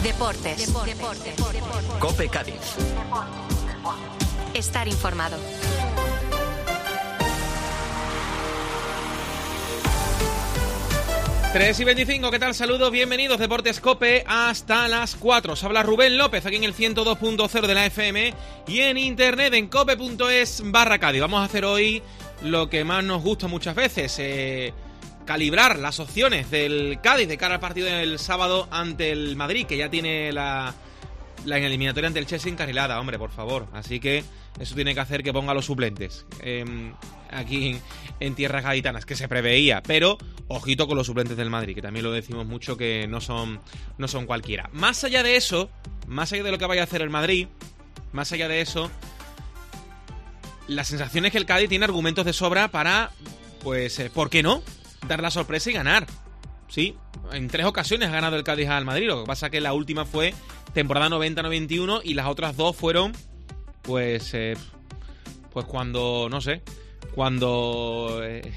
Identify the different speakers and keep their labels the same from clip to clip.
Speaker 1: Deportes.
Speaker 2: COPE Cádiz.
Speaker 1: Estar informado.
Speaker 3: Tres y 25, ¿qué tal? Saludos, bienvenidos, Deportes COPE hasta las 4. Os habla Rubén López aquí en el 102.0 de la FM y en internet en cope.es/Cádiz. Vamos a hacer hoy lo que más nos gusta muchas veces, calibrar las opciones del Cádiz de cara al partido del sábado ante el Madrid, que ya tiene la eliminatoria ante el Chelsea encarrilada, hombre, por favor. Así que eso tiene que hacer que ponga los suplentes aquí en tierras gaditanas, que se preveía, pero ojito con los suplentes del Madrid, que también lo decimos mucho, que no son cualquiera. Más allá de eso, más allá de lo que vaya a hacer el Madrid, más allá de eso, la sensación es que el Cádiz tiene argumentos de sobra para, pues, ¿por qué no?, dar la sorpresa y ganar. Sí, en 3 ocasiones ha ganado el Cádiz al Madrid, lo que pasa que la última fue temporada 90-91 y las otras 2 fueron, pues cuando, no sé, cuando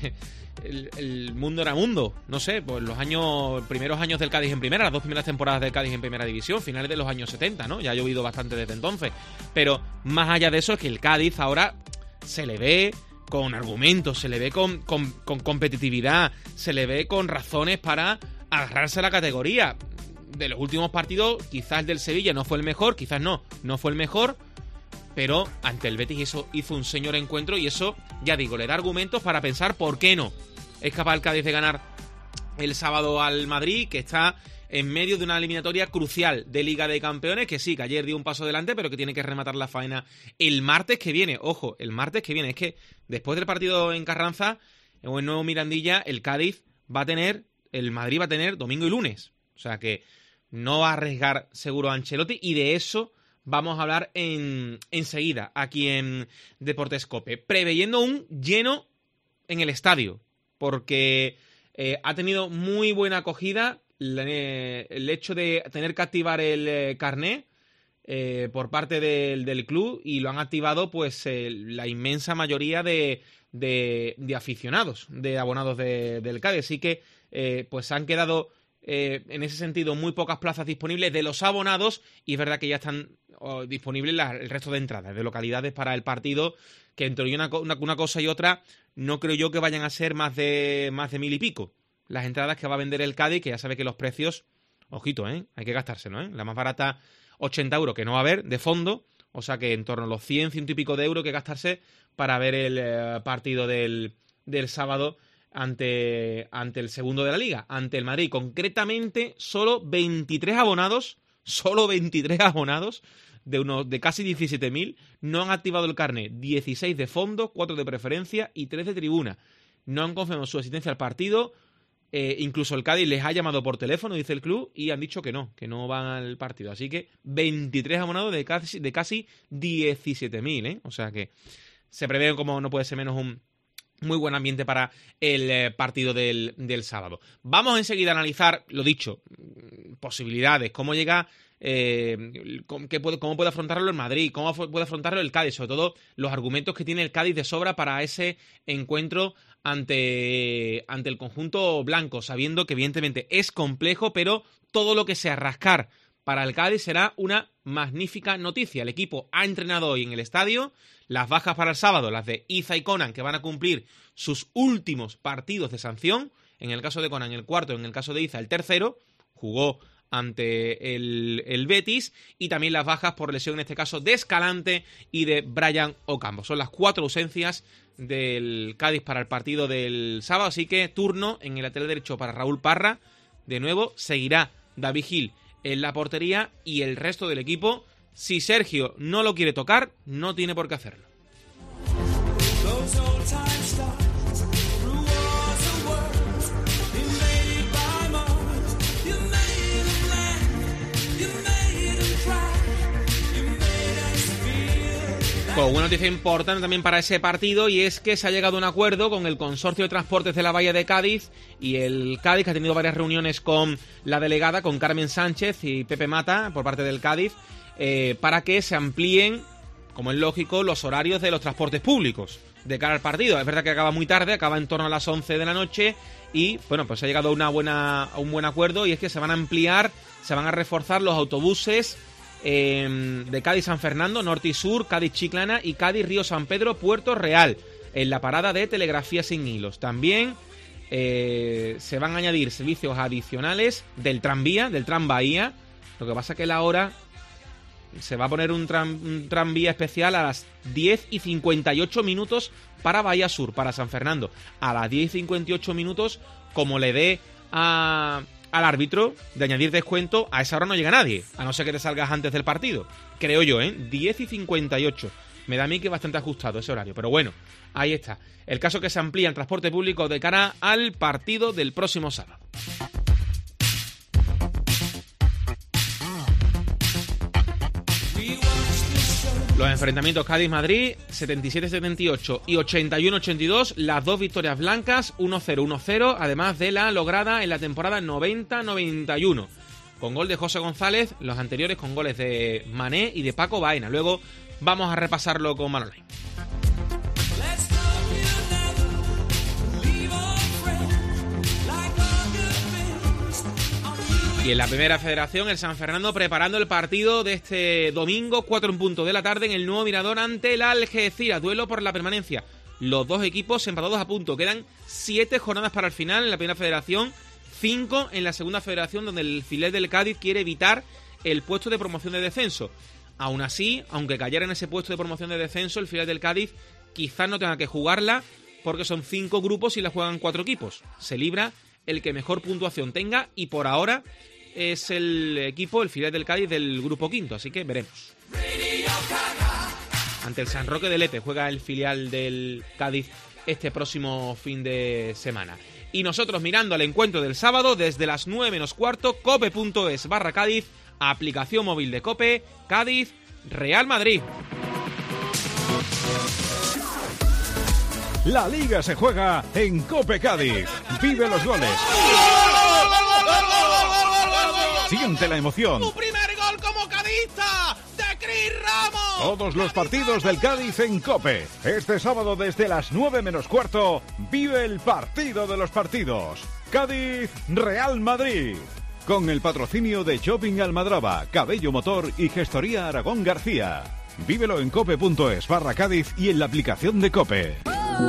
Speaker 3: el mundo era mundo, no sé, pues los primeros años del Cádiz en primera, las 2 primeras temporadas del Cádiz en primera división, finales de los años 70, ¿no? Ya ha llovido bastante desde entonces, pero más allá de eso es que el Cádiz ahora se le ve con argumentos, se le ve con competitividad, se le ve con razones para agarrarse a la categoría. De los últimos partidos, quizás el del Sevilla no fue el mejor, quizás no fue el mejor, pero ante el Betis eso hizo un señor encuentro y eso, ya digo, le da argumentos para pensar por qué no es capaz el Cádiz de ganar el sábado al Madrid, que está en medio de una eliminatoria crucial de Liga de Campeones, que sí, que ayer dio un paso adelante, pero que tiene que rematar la faena el martes que viene. Ojo, el martes que viene. Es que después del partido en Carranza, o en Nuevo Mirandilla, el Madrid va a tener domingo y lunes. O sea que no va a arriesgar seguro a Ancelotti, y de eso vamos a hablar enseguida aquí en Deportes COPE, preveyendo un lleno en el estadio, porque ha tenido muy buena acogida el hecho de tener que activar el carné por parte del club, y lo han activado pues la inmensa mayoría de aficionados, de abonados del Cádiz. Así que pues han quedado en ese sentido muy pocas plazas disponibles de los abonados, y es verdad que ya están disponibles el resto de entradas de localidades para el partido, que entre una cosa y otra no creo yo que vayan a ser más de 1.000 y pico las entradas que va a vender el Cádiz, que ya sabe que los precios, ojito, hay que gastárselo, la más barata 80 euros, que no va a haber de fondo, o sea que en torno a los 100 y pico de euros que gastarse para ver el partido del sábado ante el segundo de la Liga, ante el Madrid. Concretamente, solo 23 abonados de casi 17.000 no han activado el carnet. 16 de fondo, 4 de preferencia y 3 de tribuna. No han confirmado su asistencia al partido. Incluso el Cádiz les ha llamado por teléfono, dice el club, y han dicho que no van al partido. Así que 23 abonados de casi 17.000, O sea que se prevé, como no puede ser menos, un muy buen ambiente para el partido del sábado. Vamos enseguida a analizar, lo dicho, posibilidades, cómo llega, cómo puede afrontarlo el Madrid, cómo puede afrontarlo el Cádiz, sobre todo los argumentos que tiene el Cádiz de sobra para ese encuentro ante el conjunto blanco, sabiendo que evidentemente es complejo, pero todo lo que sea rascar para el Cádiz será una magnífica noticia. El equipo ha entrenado hoy en el estadio. Las bajas para el sábado, las de Iza y Conan, que van a cumplir sus últimos partidos de sanción. En el caso de Conan, el cuarto; en el caso de Iza, el tercero. Jugó ante el Betis. Y también las bajas por lesión, en este caso, de Escalante y de Brian Ocampo. Son las 4 ausencias del Cádiz para el partido del sábado. Así que turno en el lateral derecho para Raúl Parra. De nuevo, seguirá David Gil en la portería, y el resto del equipo, si Sergio no lo quiere tocar, no tiene por qué hacerlo. Con una noticia importante también para ese partido, y es que se ha llegado a un acuerdo con el Consorcio de Transportes de la Bahía de Cádiz y el Cádiz, que ha tenido varias reuniones con la delegada, con Carmen Sánchez y Pepe Mata, por parte del Cádiz, para que se amplíen, como es lógico, los horarios de los transportes públicos de cara al partido. Es verdad que acaba muy tarde, acaba en torno a las 11 de la noche, y, bueno, pues se ha llegado a un buen acuerdo, y es que se van a ampliar, se van a reforzar los autobuses de Cádiz-San Fernando, norte y sur, Cádiz-Chiclana y Cádiz-Río San Pedro-Puerto Real, en la parada de telegrafía sin hilos. También se van a añadir servicios adicionales del tranvía, del Tranvía. Lo que pasa es que la hora se va a poner un tranvía especial a las 10:58 para Bahía Sur, para San Fernando. A las 10:58, como le dé al árbitro de añadir descuento, a esa hora no llega nadie, a no ser que te salgas antes del partido. Creo yo, 10:58. Me da a mí que es bastante ajustado ese horario, pero bueno, ahí está. El caso es que se amplía el transporte público de cara al partido del próximo sábado. Los enfrentamientos Cádiz-Madrid, 77-78 y 81-82, las dos victorias blancas, 1-0, 1-0, además de la lograda en la temporada 90-91. Con gol de José González, los anteriores con goles de Mané y de Paco Baena. Luego vamos a repasarlo con Manolín. Y en la primera federación, el San Fernando preparando el partido de este domingo, 4:00 de la tarde, en el nuevo Mirador ante el Algeciras. Duelo por la permanencia. Los dos equipos empatados a punto. Quedan 7 jornadas para el final en la primera federación, 5 en la segunda federación, donde el filial del Cádiz quiere evitar el puesto de promoción de descenso. Aún así, aunque cayera en ese puesto de promoción de descenso, el filial del Cádiz quizás no tenga que jugarla, porque son 5 grupos y la juegan 4 equipos. Se libra el que mejor puntuación tenga, y por ahora es el equipo, el filial del Cádiz, del grupo quinto, así que veremos. Ante el San Roque de Lepe juega el filial del Cádiz este próximo fin de semana. Y nosotros mirando al encuentro del sábado desde las 9:15, cope.es/Cádiz, aplicación móvil de Cope, Cádiz, Real Madrid.
Speaker 1: La Liga se juega en Cope Cádiz. Vive los goles. Siente la emoción.
Speaker 3: ¡Tu primer gol como cadista! ¡De Cris Ramos!
Speaker 1: Todos los partidos del Cádiz en COPE. Este sábado desde las 9:15 vive el partido de los partidos. Cádiz-Real Madrid. Con el patrocinio de Shopping Almadraba, Cabello Motor y Gestoría Aragón García. Vívelo en cope.es/Cádiz y en la aplicación de COPE.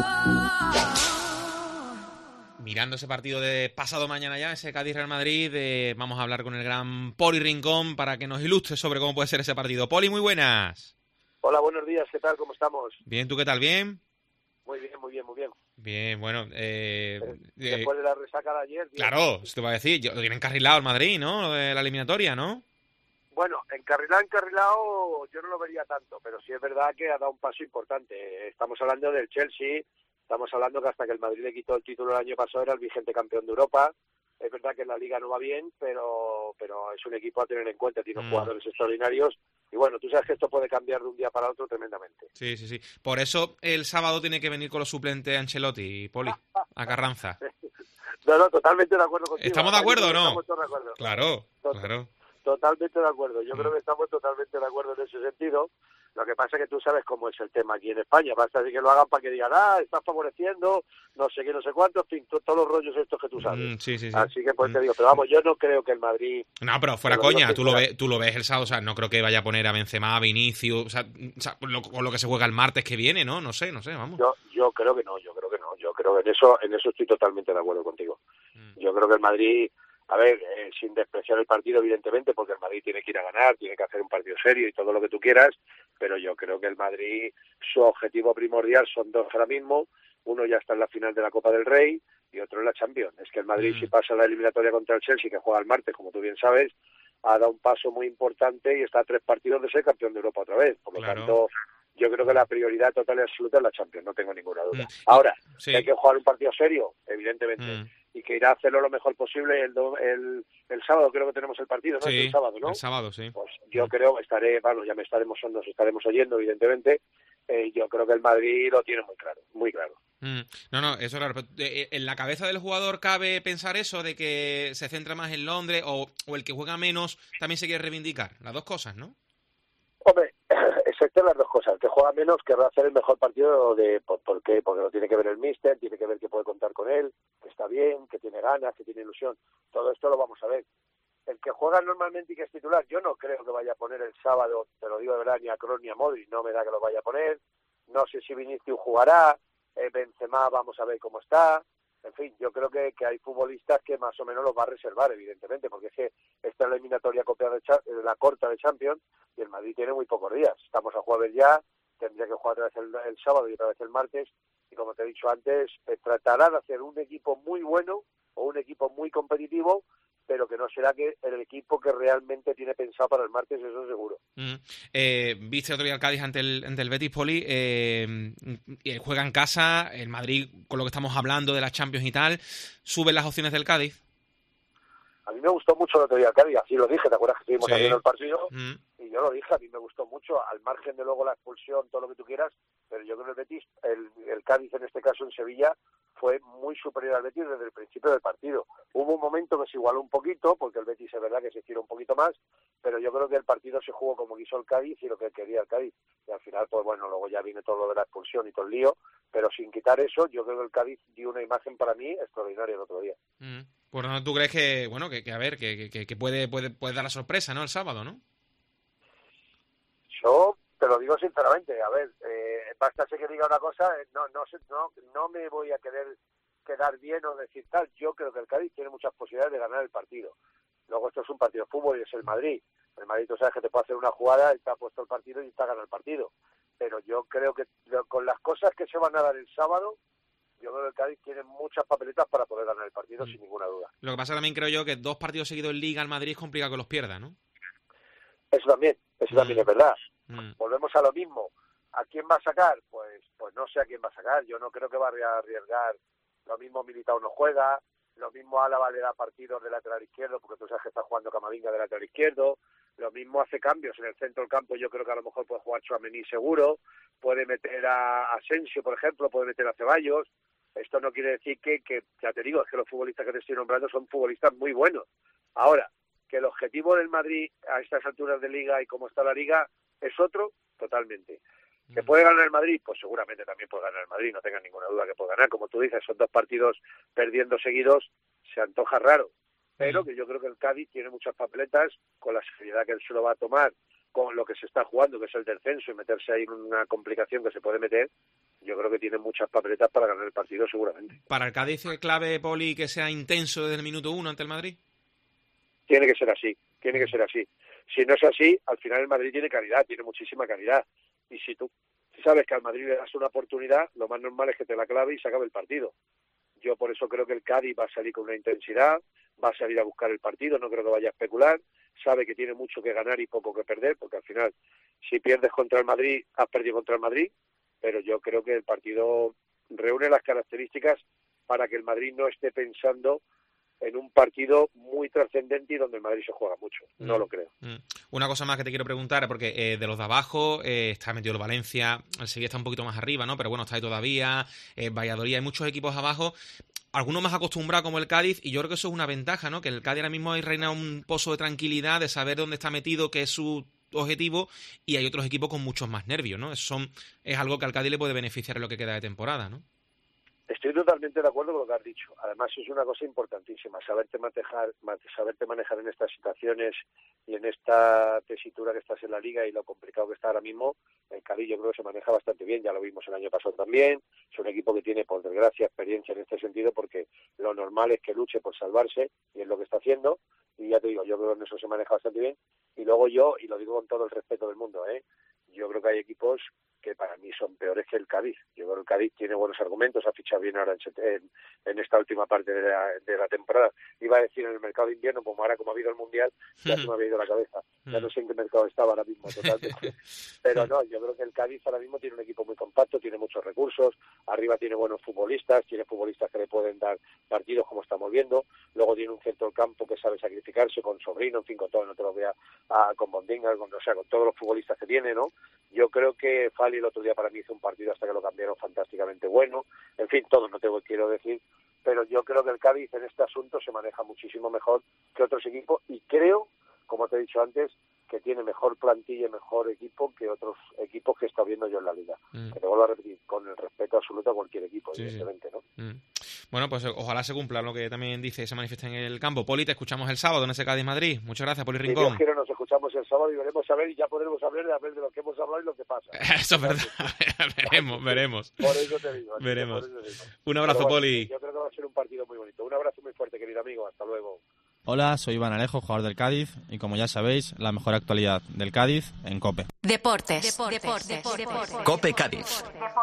Speaker 3: Mirando ese partido de pasado mañana ya, ese Cádiz-Real Madrid, vamos a hablar con el gran Poli Rincón para que nos ilustre sobre cómo puede ser ese partido. Poli, muy buenas.
Speaker 4: Hola, buenos días, ¿qué tal? ¿Cómo estamos?
Speaker 3: Bien, ¿tú qué tal? ¿Bien?
Speaker 4: Muy bien, muy bien, muy bien.
Speaker 3: Bien, bueno.
Speaker 4: Después de la resaca de ayer...
Speaker 3: Claro, se te va a decir, lo tiene encarrilado el Madrid, ¿no? Lo de la eliminatoria, ¿no?
Speaker 4: Bueno, encarrilado, yo no lo vería tanto, pero sí es verdad que ha dado un paso importante. Estamos hablando del Chelsea, estamos hablando que hasta que el Madrid le quitó el título el año pasado era el vigente campeón de Europa. Es verdad que en la Liga no va bien, pero es un equipo a tener en cuenta, tiene jugadores extraordinarios. Y bueno, tú sabes que esto puede cambiar de un día para otro tremendamente.
Speaker 3: Sí. Por eso el sábado tiene que venir con los suplentes Ancelotti, Poli, a Carranza.
Speaker 4: No, totalmente de acuerdo contigo.
Speaker 3: ¿Estamos de acuerdo o no?
Speaker 4: Estamos todos de acuerdo.
Speaker 3: Claro.
Speaker 4: Totalmente de acuerdo. Yo creo que estamos totalmente de acuerdo en ese sentido. Lo que pasa es que tú sabes cómo es el tema aquí en España. Basta de que lo hagan para que digan, estás favoreciendo, no sé qué, no sé cuánto, en fin, todos los rollos estos que tú sabes.
Speaker 3: Sí.
Speaker 4: Así que pues te digo, pero vamos, yo no creo que el Madrid...
Speaker 3: No, pero fuera coña, tú lo ves el sábado, o sea, no creo que vaya a poner a Benzema, a Vinicius, o sea con lo que se juega el martes que viene, ¿no? No sé, vamos.
Speaker 4: Yo creo que no. Yo creo que en eso estoy totalmente de acuerdo contigo. Yo creo que el Madrid... A ver, sin despreciar el partido, evidentemente, porque el Madrid tiene que ir a ganar, tiene que hacer un partido serio y todo lo que tú quieras, pero yo creo que el Madrid, su objetivo primordial son dos ahora mismo. Uno ya está en la final de la Copa del Rey y otro en la Champions. Es que el Madrid, si pasa la eliminatoria contra el Chelsea, que juega el martes, como tú bien sabes, ha dado un paso muy importante y está a 3 partidos de ser campeón de Europa otra vez. Por lo tanto, yo creo que la prioridad total y absoluta es la Champions, no tengo ninguna duda. Ahora, hay que jugar un partido serio, evidentemente. Y que irá a hacerlo lo mejor posible el sábado, creo que tenemos el partido, ¿no?
Speaker 3: Sí,
Speaker 4: el sábado, ¿no?
Speaker 3: El sábado, sí.
Speaker 4: Pues yo creo que nos estaremos oyendo, evidentemente. Yo creo que el Madrid lo tiene muy claro.
Speaker 3: No, eso claro. Pero, ¿en la cabeza del jugador cabe pensar eso, de que se centra más en Londres o el que juega menos también se quiere reivindicar? Las dos cosas, ¿no?
Speaker 4: Hombre, excepto las dos cosas. El que juega menos querrá hacer el mejor partido ¿por qué? Porque lo tiene que ver el míster, tiene que ver que puede contar con él, que está bien, que tiene ganas, que tiene ilusión. Todo esto lo vamos a ver. El que juega normalmente y que es titular, yo no creo que vaya a poner el sábado, te lo digo de verdad, ni a Kroos ni a Modric, no me da que lo vaya a poner. No sé si Vinicius jugará, Benzema vamos a ver cómo está. En fin, yo creo que hay futbolistas que más o menos los va a reservar, evidentemente, porque es que esta es la eliminatoria la corta de Champions y el Madrid tiene muy pocos días. Estamos a jueves ya, tendría que jugar otra vez el sábado y otra vez el martes, y como te he dicho antes, tratará de hacer un equipo muy bueno o un equipo muy competitivo, pero que no será que el equipo que realmente tiene pensado para el martes, eso seguro.
Speaker 3: Viste otro día el Cádiz ante el Betis, Poli, juega en casa, el Madrid, con lo que estamos hablando de las Champions y tal, ¿suben las opciones del Cádiz?
Speaker 4: A mí me gustó mucho el otro día el Cádiz, así lo dije, ¿te acuerdas que estuvimos viendo el partido? Y yo lo dije, a mí me gustó mucho, al margen de luego la expulsión, todo lo que tú quieras, pero yo creo que el Betis, el Cádiz en este caso en Sevilla, fue muy superior al Betis desde el principio del partido. Hubo un momento que se igualó un poquito, porque el Betis es verdad que se estiró un poquito más, pero yo creo que el partido se jugó como quiso el Cádiz y lo que quería el Cádiz. Y al final, pues bueno, luego ya viene todo lo de la expulsión y todo el lío, pero sin quitar eso, yo creo que el Cádiz dio una imagen para mí extraordinaria el otro día.
Speaker 3: Pues tú crees que, bueno, que a ver, que puede dar la sorpresa, ¿no? El sábado, ¿no?
Speaker 4: Yo te lo digo sinceramente, a ver, basta que diga una cosa, no me voy a quedar bien o decir tal. Yo creo que el Cádiz tiene muchas posibilidades de ganar el partido. Luego esto es un partido de fútbol y es el Madrid. El Madrid, tú sabes que te puede hacer una jugada y te ha puesto el partido y te ha ganado el partido. Pero yo creo que con las cosas que se van a dar el sábado, yo creo que el Cádiz tiene muchas papeletas para poder ganar el partido sin ninguna duda.
Speaker 3: Lo que pasa también creo yo que 2 partidos seguidos en Liga al Madrid es complicado que los pierda, ¿no?
Speaker 4: Eso también es verdad. Volvemos a lo mismo. ¿A quién va a sacar? Pues no sé a quién va a sacar. Yo no creo que va a arriesgar. Lo mismo Militao no juega, lo mismo Álava le da partidos de lateral izquierdo, porque tú sabes que está jugando Camavinga de lateral izquierdo. Lo mismo hace cambios en el centro del campo. Yo creo que a lo mejor puede jugar Tchouaméni seguro, puede meter a Asensio, por ejemplo, puede meter a Ceballos. Esto no quiere decir que ya te digo, es que los futbolistas que te estoy nombrando son futbolistas muy buenos. Ahora, que el objetivo del Madrid a estas alturas de Liga y como está la Liga es otro, totalmente. ¿Que puede ganar el Madrid? Pues seguramente también puede ganar el Madrid, no tengan ninguna duda que puede ganar. Como tú dices, son 2 partidos perdiendo seguidos, se antoja raro. Pero que yo creo que el Cádiz tiene muchas papeletas, con la seriedad que él se lo va a tomar, con lo que se está jugando, que es el descenso, y meterse ahí en una complicación que se puede meter. Yo creo que tiene muchas papeletas para ganar el partido seguramente.
Speaker 3: ¿Para el Cádiz es clave, Poli, que sea intenso desde el minuto 1 ante el Madrid?
Speaker 4: Tiene que ser así. Si no es así, al final el Madrid tiene calidad, tiene muchísima calidad. Y si tú sabes que al Madrid le das una oportunidad, lo más normal es que te la clave y se acabe el partido. Yo por eso creo que el Cádiz va a salir con una intensidad, va a salir a buscar el partido, no creo que vaya a especular, sabe que tiene mucho que ganar y poco que perder, porque al final, si pierdes contra el Madrid, has perdido contra el Madrid, pero yo creo que el partido reúne las características para que el Madrid no esté pensando en un partido muy trascendente y donde el Madrid se juega mucho. No lo creo.
Speaker 3: Una cosa más que te quiero preguntar, porque de los de abajo está metido el Valencia, el Sevilla está un poquito más arriba, ¿no? Pero bueno, está ahí todavía, Valladolid, hay muchos equipos abajo, algunos más acostumbrados como el Cádiz, y yo creo que eso es una ventaja, ¿no? Que el Cádiz ahora mismo hay reina un pozo de tranquilidad, de saber dónde está metido, qué es su objetivo, y hay otros equipos con muchos más nervios, ¿no? Es algo que al Cádiz le puede beneficiar en lo que queda de temporada, ¿no?
Speaker 4: Estoy totalmente de acuerdo con lo que has dicho. Además, es una cosa importantísima, saberte manejar en estas situaciones y en esta tesitura que estás en la Liga y lo complicado que está ahora mismo. El Cádiz yo creo que se maneja bastante bien, ya lo vimos el año pasado también. Es un equipo que tiene, por desgracia, experiencia en este sentido, porque lo normal es que luche por salvarse, y es lo que está haciendo. Y ya te digo, yo creo que en eso se maneja bastante bien. Y luego yo, y lo digo con todo el respeto del mundo, yo creo que hay equipos que para mí son peores que el Cádiz. Yo creo que el Cádiz tiene buenos argumentos, ha fichado bien ahora en esta última parte de la temporada. Iba a decir en el mercado de invierno, como ahora como ha habido el Mundial, ya se me había ido la cabeza. Ya no sé en qué mercado estaba ahora mismo totalmente. Pero no, yo creo que el Cádiz ahora mismo tiene un equipo muy compacto, tiene muchos recursos, arriba tiene buenos futbolistas, tiene futbolistas que le pueden dar partidos como estamos viendo, luego tiene un centro del campo que sabe sacrificarse con Sobrino, en fin, con todo, no te lo vea con Bondinga, con todos los futbolistas que tiene, ¿no? Yo creo que Fali el otro día para mí hizo un partido hasta que lo cambiaron fantásticamente bueno. En fin, todo no te quiero decir, pero yo creo que el Cádiz en este asunto se maneja muchísimo mejor que otros equipos, y creo como te he dicho antes, que tiene mejor plantilla y mejor equipo que otros equipos que he estado viendo yo en la liga. Que te vuelvo a repetir, con el respeto absoluto a cualquier equipo, evidentemente, ¿no?
Speaker 3: Bueno, pues ojalá se cumpla lo que también dice y se manifiesta en el campo. Poli, te escuchamos el sábado en ese Cádiz-Madrid. Muchas gracias, Poli Rincón.
Speaker 4: Si Dios quiere, nos escuchamos el sábado y veremos a ver, y ya podremos hablar de lo que hemos hablado y lo que pasa.
Speaker 3: Eso es verdad. veremos.
Speaker 4: Por eso te digo.
Speaker 3: Veremos.
Speaker 4: Por eso te digo.
Speaker 3: Un abrazo,
Speaker 4: bueno,
Speaker 3: Poli.
Speaker 4: Yo creo que va a ser un partido muy bonito. Un abrazo muy fuerte, querido amigo. Hasta luego.
Speaker 5: Hola, soy Iván Alejo, jugador del Cádiz, y como ya sabéis, la mejor actualidad del Cádiz en COPE.
Speaker 6: Deportes.
Speaker 2: COPE Cádiz.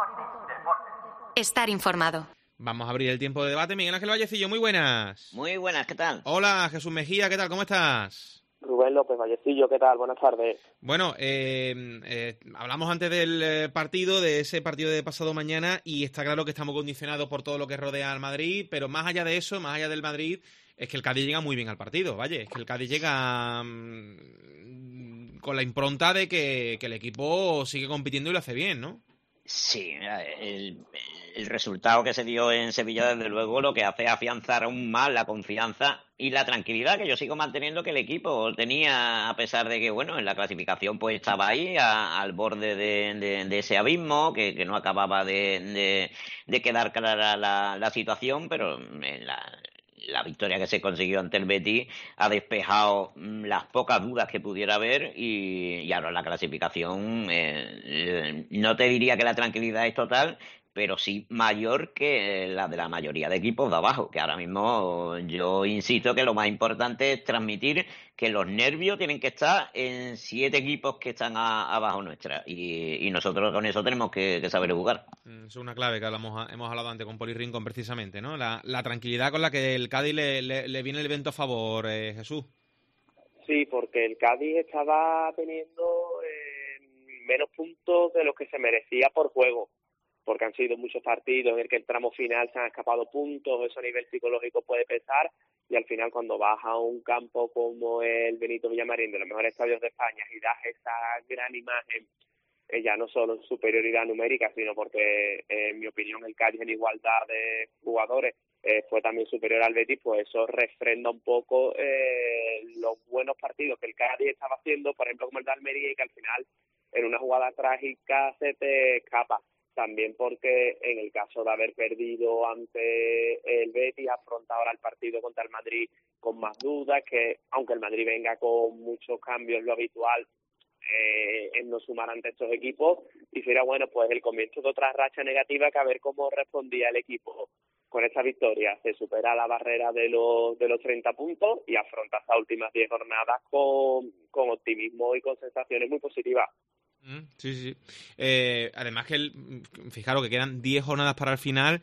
Speaker 6: Estar informado.
Speaker 3: Vamos a abrir el tiempo de debate. Miguel Ángel Vallecillo, muy buenas.
Speaker 7: Muy buenas, ¿qué tal?
Speaker 3: Hola, Jesús Mejía, ¿qué tal? ¿Cómo estás?
Speaker 8: Rubén López Vallecillo, ¿qué tal? Buenas tardes.
Speaker 3: Bueno, hablamos antes del partido, de ese partido de pasado mañana, y está claro que estamos condicionados por todo lo que rodea al Madrid, pero más allá de eso, más allá del Madrid, es que el Cádiz llega muy bien al partido, vaya, es que el Cádiz llega con la impronta de que el equipo sigue compitiendo y lo hace bien, ¿no?
Speaker 7: Sí, el resultado que se dio en Sevilla, desde luego, lo que hace es afianzar aún más la confianza y la tranquilidad que yo sigo manteniendo que el equipo tenía, a pesar de que, bueno, en la clasificación pues estaba ahí al borde de ese abismo, que no acababa de quedar clara la situación, pero la victoria que se consiguió ante el Betis ha despejado las pocas dudas que pudiera haber y ahora la clasificación, no te diría que la tranquilidad es total, pero sí mayor que la de la mayoría de equipos de abajo, que ahora mismo yo insisto que lo más importante es transmitir que los nervios tienen que estar en 7 equipos que están abajo nuestra y nosotros con eso tenemos que saber jugar.
Speaker 3: Es una clave que hemos hablado antes con Poli Rincón precisamente, ¿no? La tranquilidad con la que el Cádiz le viene el viento a favor, Jesús.
Speaker 8: Sí, porque el Cádiz estaba teniendo menos puntos de los que se merecía por juego, porque han sido muchos partidos en el que el tramo final se han escapado puntos, eso a nivel psicológico puede pesar, y al final cuando vas a un campo como el Benito Villamarín, de los mejores estadios de España, y das esa gran imagen, ya no solo en superioridad numérica, sino porque, en mi opinión, el Cádiz en igualdad de jugadores fue también superior al Betis, pues eso refrenda un poco los buenos partidos que el Cádiz estaba haciendo, por ejemplo, como el de Almería, y que al final, en una jugada trágica, se te escapa. También porque en el caso de haber perdido ante el Betis, afronta ahora el partido contra el Madrid con más dudas, que aunque el Madrid venga con muchos cambios, lo habitual es no sumar ante estos equipos, y sería bueno pues el comienzo de otra racha negativa, que a ver cómo respondía el equipo con esta victoria. Se supera la barrera de los 30 puntos y afronta estas últimas 10 jornadas con optimismo y con sensaciones muy positivas.
Speaker 3: Sí. Además fijaros que quedan 10 jornadas para el final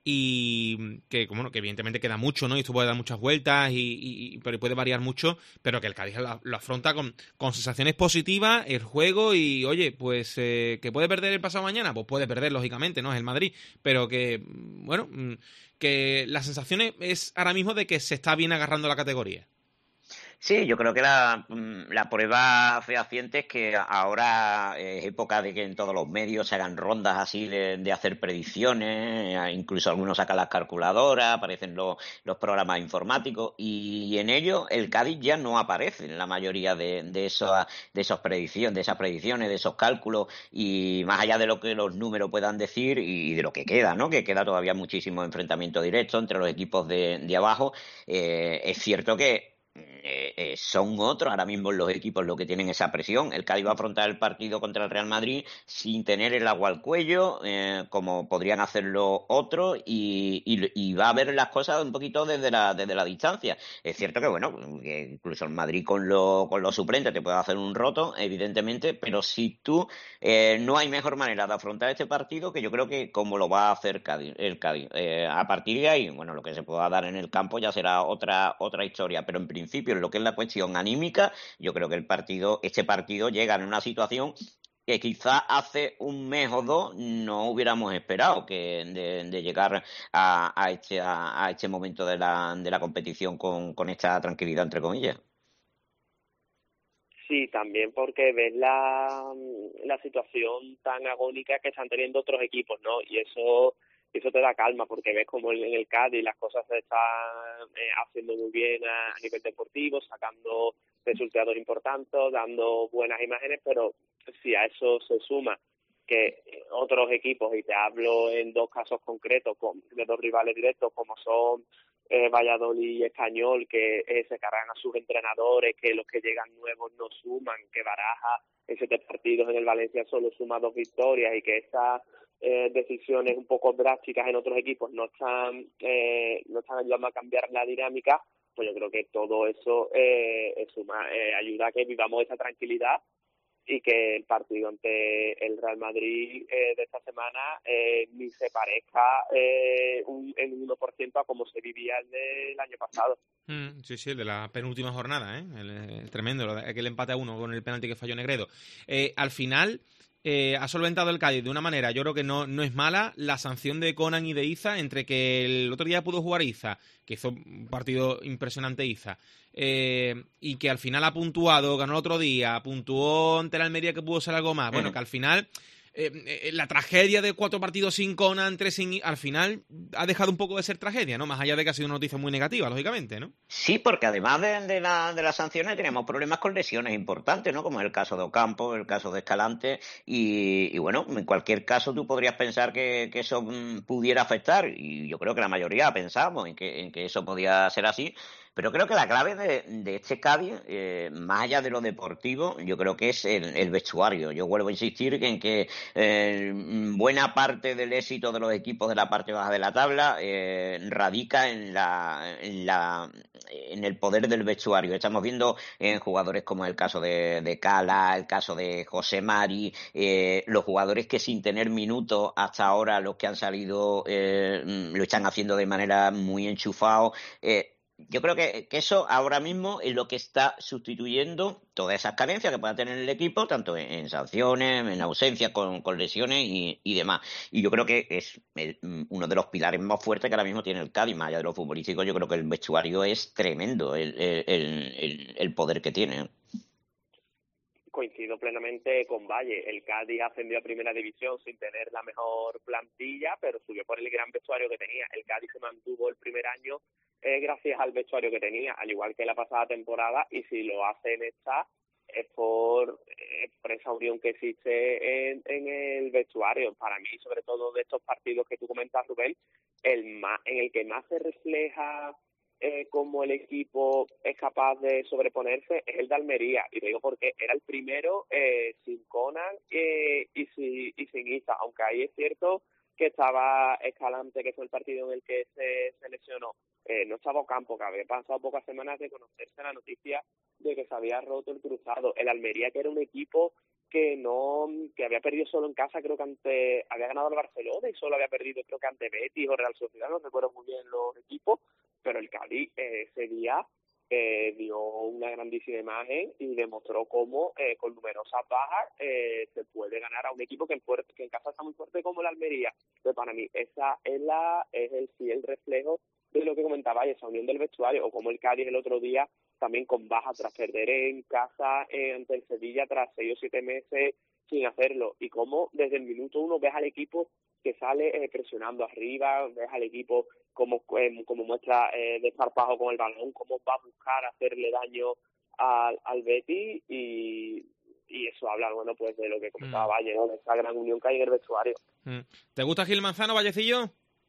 Speaker 3: y que evidentemente queda mucho, ¿no? Y esto puede dar muchas vueltas pero puede variar mucho, pero que el Cádiz lo afronta con sensaciones positivas, el juego, y oye, pues que puede perder el pasado mañana, pues puede perder, lógicamente, ¿no? Es el Madrid, pero que, bueno, que la sensación es ahora mismo de que se está bien agarrando la categoría.
Speaker 7: Sí, yo creo que la prueba fehaciente es que ahora es época de que en todos los medios se hagan rondas así de hacer predicciones, incluso algunos sacan las calculadoras, aparecen los programas informáticos, y en ello el Cádiz ya no aparece en la mayoría de esas predicciones, de esos cálculos, y más allá de lo que los números puedan decir y de lo que queda, ¿no? Que queda todavía muchísimo enfrentamiento directo entre los equipos de abajo, es cierto que son otros ahora mismo los equipos los que tienen esa presión. El Cádiz va a afrontar el partido contra el Real Madrid sin tener el agua al cuello, como podrían hacerlo otros, y va a ver las cosas un poquito desde la distancia. Es cierto que, bueno, que incluso el Madrid con los suplentes te puede hacer un roto, evidentemente, pero si tú no hay mejor manera de afrontar este partido que yo creo que como lo va a hacer el Cádiz. A partir de ahí, bueno, lo que se pueda dar en el campo ya será otra historia, pero en principio en lo que es la cuestión anímica, yo creo que este partido llega en una situación que quizá hace un mes o dos no hubiéramos esperado, que de llegar a este momento de la competición con esta tranquilidad, entre comillas.
Speaker 8: Sí, también porque ves la situación tan agónica que están teniendo otros equipos, ¿no? Y eso te da calma, porque ves como en el Cádiz las cosas se están haciendo muy bien a nivel deportivo, sacando resultados importantes, dando buenas imágenes, pero si a eso se suma que otros equipos, y te hablo en 2 casos concretos de 2 rivales directos como son Valladolid y Español, que se cargan a sus entrenadores, que los que llegan nuevos no suman, que Baraja en 7 partidos en el Valencia solo suma 2 victorias y que estas decisiones un poco drásticas en otros equipos no están ayudando a cambiar la dinámica, pues yo creo que todo eso ayuda a que vivamos esa tranquilidad y que el partido ante el Real Madrid de esta semana ni se parezca en un 1% a como se vivía el del año pasado.
Speaker 3: Sí, el de la penúltima jornada, el tremendo, aquel empate a 1 con el penalti que falló Negredo. Al final ha solventado el Cádiz de una manera, yo creo que no es mala, la sanción de Conan y de Iza, entre que el otro día pudo jugar Iza, que hizo un partido impresionante Iza, y que al final ha puntuado, ganó el otro día, puntuó ante la Almería que pudo ser algo más. Bueno, que al final la tragedia de 4 partidos sin Conan, 3 sin... al final ha dejado un poco de ser tragedia, ¿no? Más allá de que ha sido una noticia muy negativa, lógicamente, ¿no?
Speaker 7: Sí, porque además de las sanciones tenemos problemas con lesiones importantes, ¿no? Como es el caso de Ocampo, el caso de Escalante y bueno, en cualquier caso tú podrías pensar que eso pudiera afectar, y yo creo que la mayoría pensamos en que eso podía ser así. Pero creo que la clave de este Cádiz, más allá de lo deportivo, yo creo que es el vestuario. Yo vuelvo a insistir en que buena parte del éxito de los equipos de la parte baja de la tabla radica en el poder del vestuario. Estamos viendo en jugadores como el caso de Cala, el caso de José Mari, los jugadores que sin tener minutos hasta ahora, los que han salido, lo están haciendo de manera muy enchufado. Yo creo que eso ahora mismo es lo que está sustituyendo todas esas carencias que pueda tener el equipo, tanto en sanciones, en ausencias con lesiones y demás. Y yo creo que es uno de los pilares más fuertes que ahora mismo tiene el Cádiz, más allá de lo futbolístico. Yo creo que el vestuario es tremendo, el poder que tiene.
Speaker 8: Coincido plenamente con Valle. El Cádiz ascendió a Primera División sin tener la mejor plantilla, pero subió por el gran vestuario que tenía. El Cádiz se mantuvo el primer año gracias al vestuario que tenía, al igual que la pasada temporada, y si lo hace en esta es por esa unión que existe en el vestuario. Para mí, sobre todo de estos partidos que tú comentas, Rubén, en el que más se refleja cómo el equipo es capaz de sobreponerse es el de Almería, y te digo porque era el primero sin Conan y sin Iza, aunque ahí es cierto que estaba Escalante, que fue el partido en el que se lesionó. No estaba Ocampo, que había pasado pocas semanas de conocerse la noticia de que se había roto el cruzado. El Almería, que era un equipo que había perdido solo en casa, creo que había ganado al Barcelona y solo había perdido creo que ante Betis o Real Sociedad, no recuerdo muy bien los equipos, pero el Cádiz ese día dio una grandísima imagen y demostró cómo con numerosas bajas se puede ganar a un equipo que en casa está muy fuerte como el Almería. Entonces, para mí esa es el reflejo de lo que comentaba, esa unión del vestuario, o como el Cádiz el otro día también con bajas tras perder en casa ante el Sevilla tras 6 o 7 meses sin hacerlo, y cómo desde el minuto 1 ves al equipo que sale presionando arriba, ves al equipo como muestra desparpajo con el balón, cómo va a buscar hacerle daño al Betis, y eso habla, bueno, pues de lo que comentaba Valle, ¿no? De esa gran unión que hay en el vestuario.
Speaker 3: ¿Te gusta Gil Manzano, Vallecillo?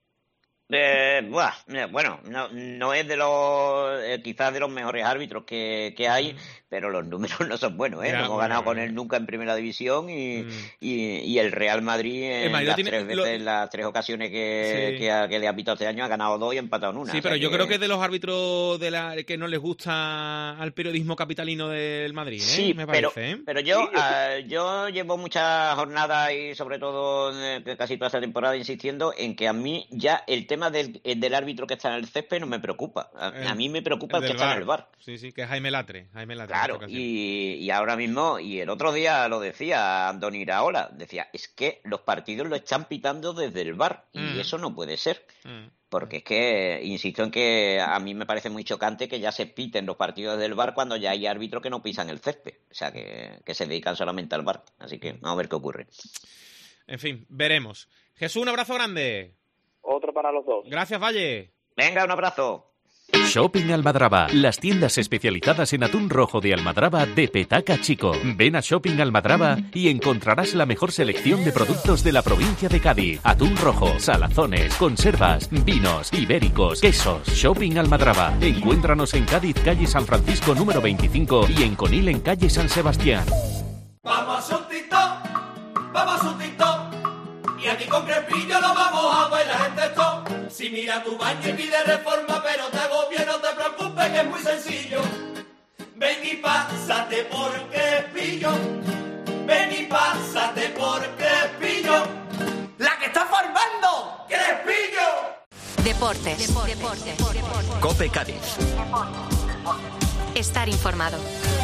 Speaker 7: Bueno, no es de los quizás de los mejores árbitros que hay, pero los números no son buenos, ¿eh? No hemos ganado con él nunca en Primera División y el Real Madrid en las 3 ocasiones que le ha pitado este año ha ganado 2 y ha empatado en 1.
Speaker 3: Sí, pero yo creo que es de los árbitros que no les gusta al periodismo capitalino del Madrid, ¿eh?
Speaker 7: Sí,
Speaker 3: me parece,
Speaker 7: pero yo llevo muchas jornadas y sobre todo casi toda esta temporada insistiendo en que a mí ya el tema del árbitro que está en el césped no me preocupa. A mí me preocupa el que está en el VAR.
Speaker 3: Sí, que es Jaime Latre.
Speaker 7: Claro, y ahora mismo, y el otro día lo decía Andoni Iraola, decía, es que los partidos lo están pitando desde el VAR, y eso no puede ser. Porque es que, insisto en que a mí me parece muy chocante que ya se piten los partidos del VAR cuando ya hay árbitros que no pisan el césped. O sea, que se dedican solamente al VAR. Así que vamos a ver qué ocurre.
Speaker 3: En fin, veremos. Jesús, un abrazo grande.
Speaker 8: Otro para los dos.
Speaker 3: Gracias, Valle.
Speaker 7: Venga, un abrazo.
Speaker 2: Shopping Almadraba, las tiendas especializadas en atún rojo de Almadraba de Petaca Chico. Ven a Shopping Almadraba y encontrarás la mejor selección de productos de la provincia de Cádiz. Atún rojo, salazones, conservas, vinos, ibéricos, quesos. Shopping Almadraba. Encuéntranos en Cádiz, calle San Francisco número 25 y en Conil en calle San Sebastián.
Speaker 6: Vamos a hacer un TikTok, vamos a hacer un TikTok, y aquí con Crespillo lo vamos a bailar en TikTok. Si mira tu baño y pide reforma, pero te agobia, no te preocupes que es muy sencillo. Ven y pásate por Crespillo, ven y pásate por Crespillo, la que está formando Crespillo.
Speaker 9: Deportes.
Speaker 2: COPE Cádiz.
Speaker 9: Estar informado.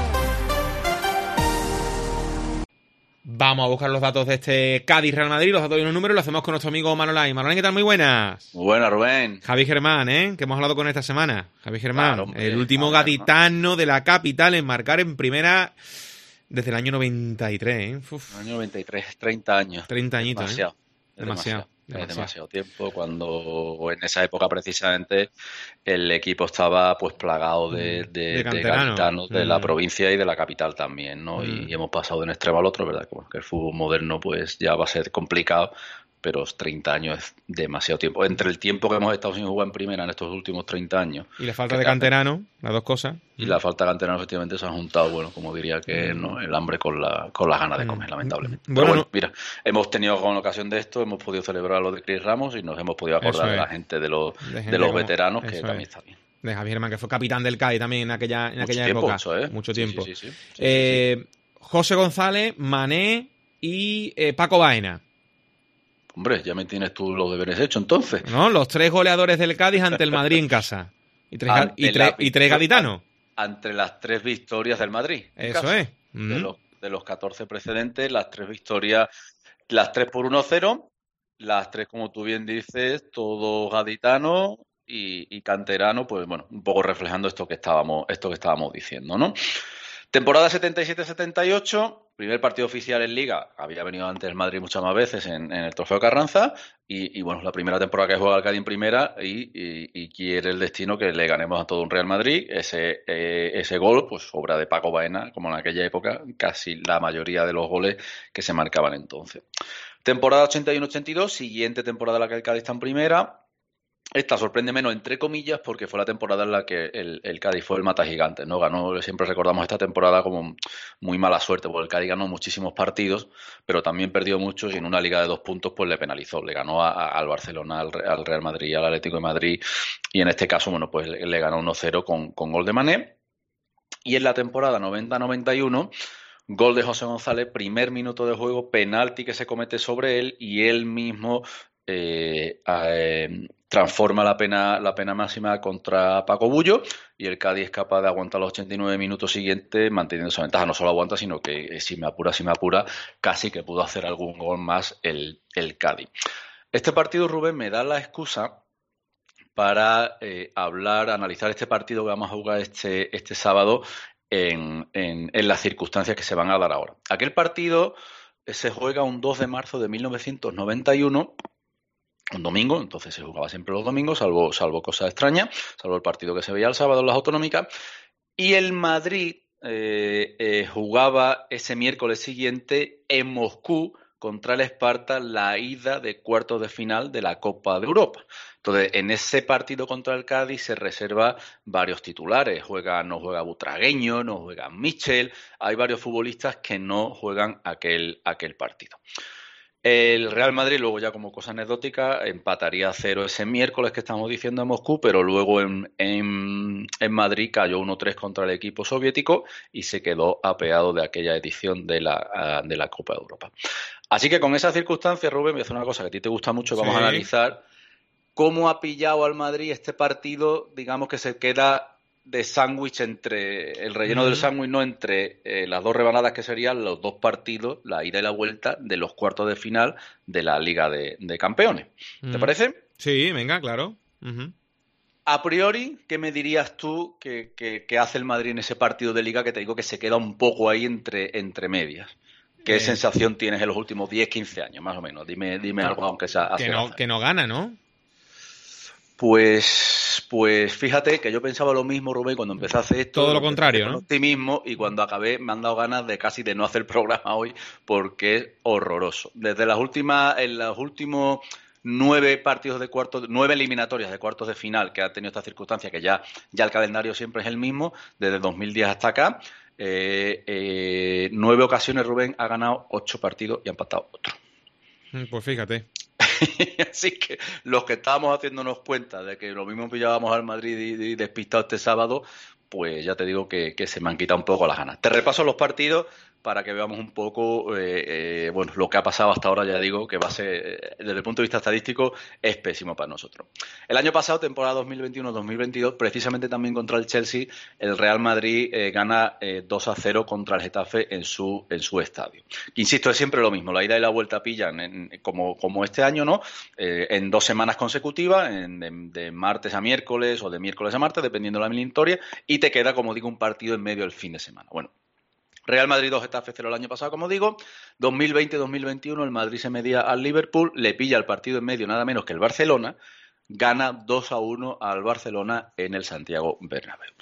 Speaker 3: Vamos a buscar los datos de este Cádiz-Real Madrid, los datos y los números, lo hacemos con nuestro amigo Manolán. Manolán, ¿qué tal? Muy buenas.
Speaker 10: Muy buenas, Rubén.
Speaker 3: Javi Germán, que hemos hablado con esta semana. Javi Germán,
Speaker 10: claro, hombre,
Speaker 3: el último gaditano de la capital en marcar en primera desde el año 93,
Speaker 10: El año 93, 30 años.
Speaker 3: 30 añitos,
Speaker 10: Demasiado. Demasiado tiempo, cuando en esa época precisamente el equipo estaba pues plagado de gaditanos de la provincia y de la capital también, ¿no? Y hemos pasado de un extremo al otro, ¿verdad? Como que el fútbol moderno pues ya va a ser complicado, pero 30 años es demasiado tiempo. Entre el tiempo que hemos estado sin jugar en primera en estos últimos 30 años...
Speaker 3: Y la falta de canterano, las dos cosas.
Speaker 10: Y la falta de canterano efectivamente se han juntado, bueno, como diría que ¿no? El hambre con las ganas de comer, lamentablemente. Bueno, mira, hemos tenido con ocasión de esto, hemos podido celebrar lo de Chris Ramos y nos hemos podido acordar de la gente de los veteranos, que también está bien.
Speaker 3: De Javier Germán, que fue capitán del CAI también en aquella época. Mucho tiempo.
Speaker 10: Sí.
Speaker 3: José González, Mané y Paco Baena.
Speaker 10: Hombre, ya me tienes tú los deberes hechos, entonces.
Speaker 3: No, los 3 goleadores del Cádiz ante el Madrid en casa. Y tres gaditanos.
Speaker 10: Ante las 3 victorias del Madrid.
Speaker 3: Eso es.
Speaker 10: De los 14 precedentes, las 3 victorias, las 3 por 1-0, las 3, como tú bien dices, todo gaditano y canterano, pues bueno, un poco reflejando esto que estábamos diciendo, ¿no? Temporada 77-78, primer partido oficial en Liga, había venido antes el Madrid muchas más veces en el Trofeo Carranza y bueno, la primera temporada que juega el Cádiz en primera y quiere el destino que le ganemos a todo un Real Madrid. Ese gol, pues obra de Paco Baena, como en aquella época, casi la mayoría de los goles que se marcaban entonces. Temporada 81-82, siguiente temporada en la que el Cádiz está en primera. Esta sorprende menos, entre comillas, porque fue la temporada en la que el Cádiz fue el mata gigantes, ¿no? Ganó, siempre recordamos esta temporada como muy mala suerte, porque el Cádiz ganó muchísimos partidos, pero también perdió muchos y en una liga de 2 puntos pues le penalizó. Le ganó al Barcelona, al Real Madrid, al Atlético de Madrid y en este caso, bueno, pues le ganó 1-0 con gol de Mané. Y en la temporada 90-91... gol de José González, primer minuto de juego, penalti que se comete sobre él y él mismo transforma la pena máxima contra Paco Bullo y el Cádiz es capaz de aguantar los 89 minutos siguientes manteniendo esa ventaja. No solo aguanta, sino que si me apura, casi que pudo hacer algún gol más el Cádiz. Este partido, Rubén, me da la excusa para analizar este partido que vamos a jugar este sábado en las circunstancias que se van a dar ahora. Aquel partido se juega un 2 de marzo de 1991, un domingo, entonces se jugaba siempre los domingos, salvo cosas extrañas, salvo el partido que se veía el sábado en las autonómicas, y el Madrid jugaba ese miércoles siguiente en Moscú contra el Esparta la ida de cuartos de final de la Copa de Europa. Entonces, en ese partido contra el Cádiz se reserva varios titulares. No juega Butragueño, no juega Michel. Hay varios futbolistas que no juegan aquel partido. El Real Madrid, luego ya como cosa anecdótica, empataría a 0 ese miércoles que estamos diciendo en Moscú, pero luego en Madrid cayó 1-3 contra el equipo soviético y se quedó apeado de aquella edición de la Copa de Europa. Así que con esas circunstancias, Rubén, voy a hacer una cosa que a ti te gusta mucho, vamos a analizar cómo ha pillado al Madrid este partido, digamos que se queda de sándwich entre el relleno del sándwich, no entre las 2 rebanadas que serían los 2 partidos, la ida y la vuelta de los cuartos de final de la Liga de Campeones. ¿Te parece?
Speaker 3: Sí, venga, claro.
Speaker 10: A priori, ¿qué me dirías tú que hace el Madrid en ese partido de Liga que te digo que se queda un poco ahí entre medias? ¿Qué sensación tienes en los últimos 10, 15 años, más o menos? Dime algo, aunque sea...
Speaker 3: Que no gana, ¿no?
Speaker 10: Pues fíjate que yo pensaba lo mismo, Rubén, cuando empecé a hacer esto.
Speaker 3: Todo lo contrario,
Speaker 10: con
Speaker 3: ¿no?
Speaker 10: optimismo, y cuando acabé me han dado ganas de casi de no hacer programa hoy porque es horroroso. En los últimos 9 eliminatorias de cuartos de final que ha tenido esta circunstancia, que ya el calendario siempre es el mismo, desde 2010 hasta acá, 9 ocasiones Rubén ha ganado 8 partidos y ha empatado otro.
Speaker 3: Pues fíjate.
Speaker 10: Así que los que estábamos haciéndonos cuenta de que lo mismo pillábamos al Madrid y despistado este sábado, pues ya te digo que se me han quitado un poco las ganas. Te repaso los partidos para que veamos un poco bueno, lo que ha pasado hasta ahora. Ya digo que va a ser, desde el punto de vista estadístico, es pésimo para nosotros. El año pasado, temporada 2021-2022, precisamente también contra el Chelsea, el Real Madrid gana 2-0 contra el Getafe en su estadio. Que, insisto, es siempre lo mismo, la ida y la vuelta pillan como este año, ¿no? En 2 semanas consecutivas, de martes a miércoles o de miércoles a martes, dependiendo de la eliminatoria, y te queda, como digo, un partido en medio del fin de semana. Bueno, Real Madrid 2, Getafe 0 el año pasado, como digo. 2020-2021 el Madrid se medía al Liverpool, le pilla el partido en medio nada menos que el Barcelona, gana 2-1 al Barcelona en el Santiago Bernabéu.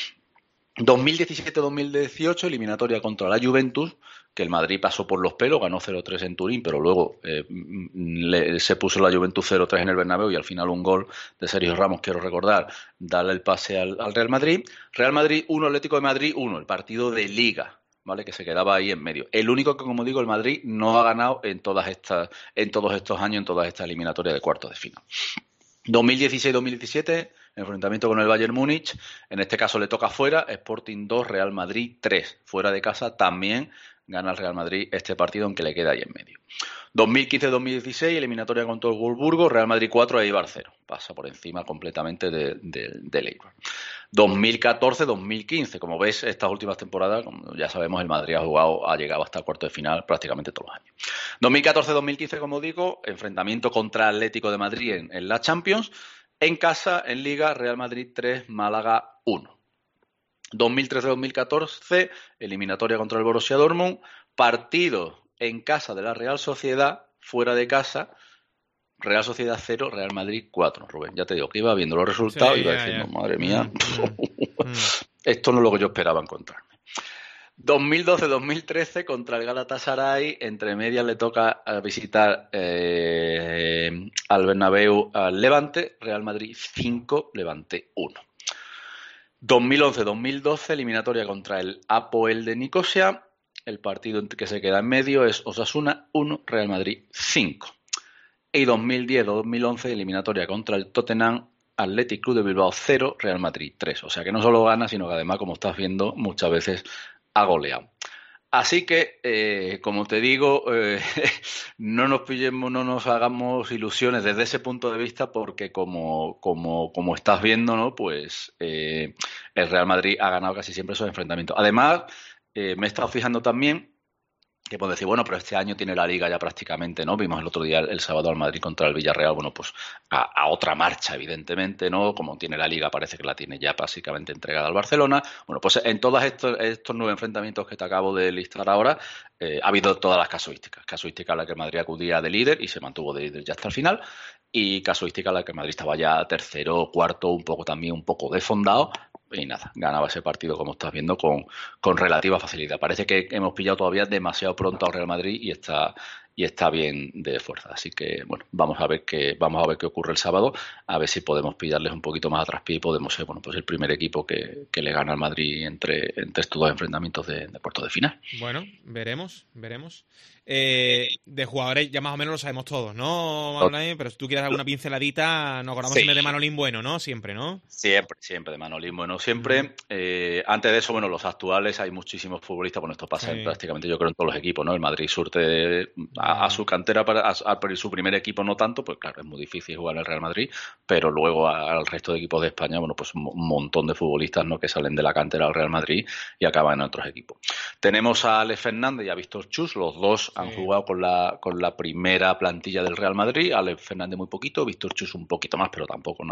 Speaker 10: 2017-2018 eliminatoria contra la Juventus, que el Madrid pasó por los pelos, ganó 0-3 en Turín, pero luego se puso la Juventus 0-3 en el Bernabéu y al final un gol de Sergio Ramos, quiero recordar, darle el pase al Real Madrid. Real Madrid 1, Atlético de Madrid 1, el partido de Liga, ¿vale? Que se quedaba ahí en medio. El único que, como digo, el Madrid no ha ganado en todos estos años, en todas estas eliminatorias de cuartos de final. 2016-2017, enfrentamiento con el Bayern Múnich, en este caso le toca fuera, Sporting 2, Real Madrid 3. Fuera de casa también gana el Real Madrid este partido, aunque le queda ahí en medio. 2015-2016, eliminatoria contra el Wolfsburgo, Real Madrid 4, Eibar 0. Pasa por encima completamente del Eibar. 2014-2015, como ves, estas últimas temporadas, como ya sabemos, el Madrid ha llegado hasta el cuarto de final prácticamente todos los años. 2014-2015, como digo, enfrentamiento contra Atlético de Madrid en la Champions. En casa, en Liga, Real Madrid 3, Málaga 1. 2013-2014, eliminatoria contra el Borussia Dortmund, partido en casa de la Real Sociedad, fuera de casa, Real Sociedad 0, Real Madrid 4. Rubén, ya te digo que iba viendo los resultados y iba diciendo, madre mía, esto no es lo que yo esperaba encontrarme. 2012-2013 contra el Galatasaray, entre medias le toca visitar al Bernabéu al Levante, Real Madrid 5, Levante 1. 2011-2012, eliminatoria contra el Apoel de Nicosia. El partido que se queda en medio es Osasuna 1, Real Madrid 5. Y 2010-2011, eliminatoria contra el Tottenham, Athletic Club de Bilbao 0, Real Madrid 3. O sea que no solo gana, sino que además, como estás viendo, muchas veces ha goleado. Así que, como te digo, no nos hagamos ilusiones desde ese punto de vista, porque como estás viendo, ¿no? Pues el Real Madrid ha ganado casi siempre esos enfrentamientos. Además, me he estado fijando también que puedo decir, bueno, pero este año tiene la Liga ya prácticamente, ¿no? Vimos el otro día, el sábado, al Madrid contra el Villarreal, bueno, pues a otra marcha, evidentemente, ¿no? Como tiene la Liga, parece que la tiene ya básicamente entregada al Barcelona. Bueno, pues en todos estos 9 enfrentamientos que te acabo de listar ahora, ha habido todas las casuísticas. Casuística a la que el Madrid acudía de líder y se mantuvo de líder ya hasta el final, y casuística a la que el Madrid estaba ya tercero, cuarto, un poco desfondado. Y nada, ganaba ese partido, como estás viendo, con relativa facilidad. Parece que hemos pillado todavía demasiado pronto al Real Madrid y está bien de fuerza. Así que, bueno, vamos a ver qué ocurre el sábado, a ver si podemos pillarles un poquito más a traspié y podemos ser, bueno, pues el primer equipo que le gana al Madrid entre estos 2 enfrentamientos de cuartos de final.
Speaker 3: Bueno, veremos. De jugadores ya más o menos lo sabemos todos, ¿no, Manolín? Pero si tú quieres alguna pinceladita, nos acordamos siempre de Manolín Bueno, ¿no? Siempre, ¿no?
Speaker 10: Siempre de Manolín Bueno, siempre. Antes de eso, bueno, los actuales, hay muchísimos futbolistas, bueno, esto pasa prácticamente, yo creo, en todos los equipos, ¿no? El Madrid surte a su cantera para su primer equipo no tanto, pues claro, es muy difícil jugar en el Real Madrid, pero luego al resto de equipos de España, bueno, pues un montón de futbolistas, ¿no? Que salen de la cantera al Real Madrid y acaban en otros equipos. Tenemos a Alex Fernández y a Víctor Chus, los dos han jugado con la primera plantilla del Real Madrid. Alex Fernández muy poquito, Víctor Chus un poquito más, pero tampoco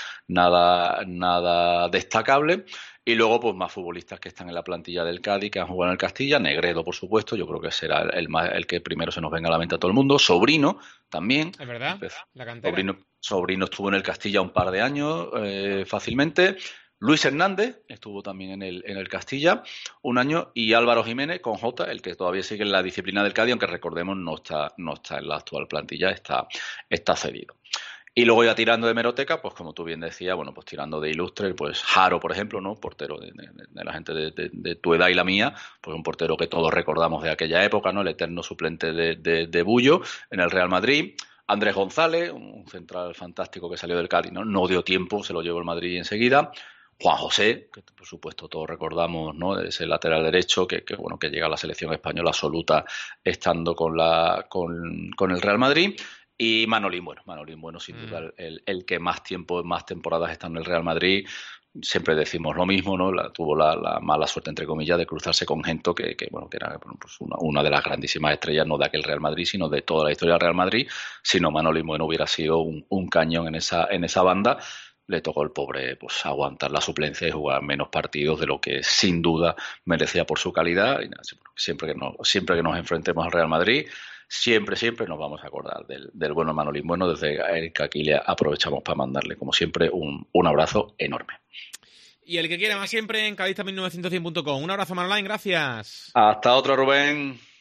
Speaker 10: nada destacable. Y luego, pues más futbolistas que están en la plantilla del Cádiz, que han jugado en el Castilla. Negredo, por supuesto, yo creo que será el que primero se nos venga a la mente a todo el mundo. Sobrino, también.
Speaker 3: Es verdad, la cantera.
Speaker 10: sobrino estuvo en el Castilla un par de años fácilmente. Luis Hernández estuvo también en el Castilla un año, y Álvaro Jiménez con J, el que todavía sigue en la disciplina del Cádiz, aunque recordemos no está en la actual plantilla, está cedido. Y luego ya tirando de hemeroteca, pues como tú bien decías, bueno, pues tirando de ilustre, pues Jaro, por ejemplo, ¿no? Portero de la gente de tu edad y la mía, pues un portero que todos recordamos de aquella época, ¿no? El eterno suplente de Bullo en el Real Madrid. Andrés González, un central fantástico que salió del Cádiz, no dio tiempo, se lo llevó el Madrid enseguida. Juan José, que por supuesto todos recordamos, ¿no? Ese lateral derecho que llega a la selección española absoluta estando con el Real Madrid. Y Manolín Bueno, sin duda el que más tiempo, más temporadas está en el Real Madrid. Siempre decimos lo mismo, ¿no? Tuvo la mala suerte, entre comillas, de cruzarse con Gento, que era pues una de las grandísimas estrellas, no de aquel Real Madrid, sino de toda la historia del Real Madrid. Si no, Manolín Bueno hubiera sido un cañón en esa banda. Le tocó al pobre pues aguantar la suplencia y jugar menos partidos de lo que sin duda merecía por su calidad. Y nada, siempre que nos enfrentemos al Real Madrid, siempre nos vamos a acordar del bueno Manolín Bueno, desde que aquí le aprovechamos para mandarle, como siempre, un abrazo enorme.
Speaker 3: Y el que quiera más siempre en cadista1900.com. Un abrazo, Manolín, gracias.
Speaker 10: Hasta otro, Rubén.